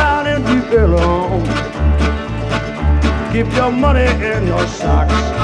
down and you belong. Keep your money in your socks.